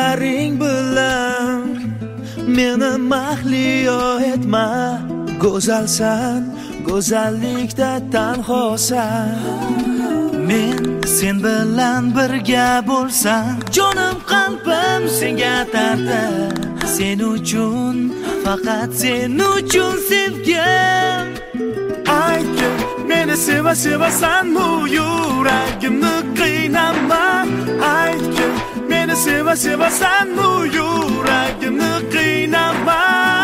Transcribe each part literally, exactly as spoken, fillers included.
ko'zlaring bilan meni mahliyo etma. Go'zalsan, go'zallikda tanhosan. Men sen bilan birga bo'lsam, jonim qalbim senga tortar. Sen uchun, faqat sen uchun sevgim. Aytgin, meni seva sevasanmi, yuragimni qiynama. Aytgin, meni seva sevasanmi, yuragimni qiynama.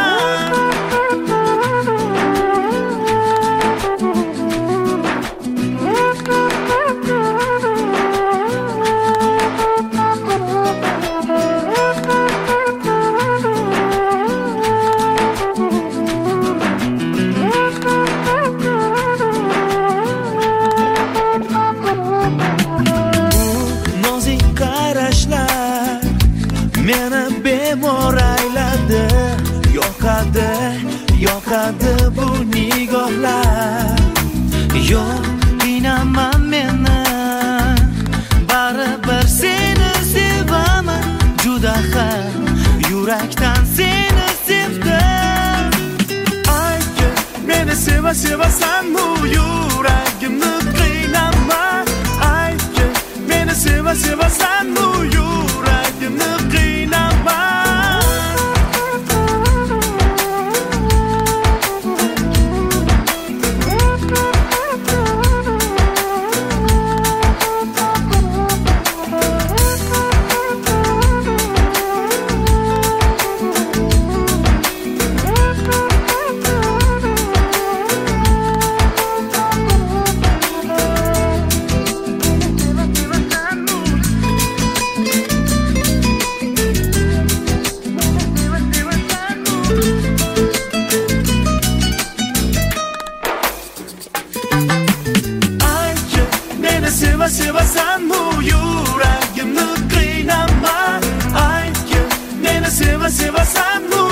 Meni bemor ayladi, yoqadi, yoqadi bu nigohlar. Yo'q, qiynama meni, baribir seni sevaman. Juda ham yurakdan seni sevdim. Aytgin, meni seva sevasanmi, yuragimni qiynama. Aytgin, meni seva sevasanmi, yuragimni qiynama. Seva sevasanmi, yuragimni qiynama. Aytgin, meni seva sevasanmi,